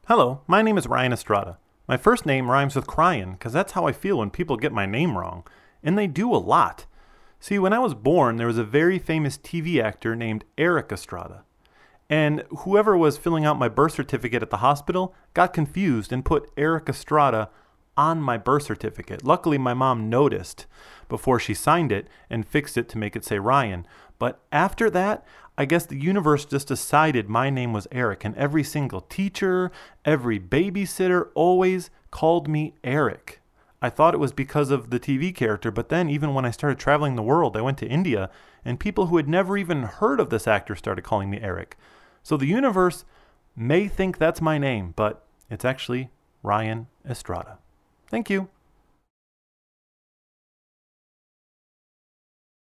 Hello, my name is Ryan Estrada. My first name rhymes with crying because that's how I feel when people get my name wrong. And they do a lot. See, when I was born, there was a very famous TV actor named Erik Estrada. And whoever was filling out my birth certificate at the hospital got confused and put Erik Estrada on my birth certificate. Luckily, my mom noticed before she signed it and fixed it to make it say Ryan. But after that, I guess the universe just decided my name was Eric, and every single teacher, every babysitter always called me Eric. I thought it was because of the TV character, but then even when I started traveling the world, I went to India, and people who had never even heard of this actor started calling me Eric. So the universe may think that's my name, but it's actually Ryan Estrada. Thank you.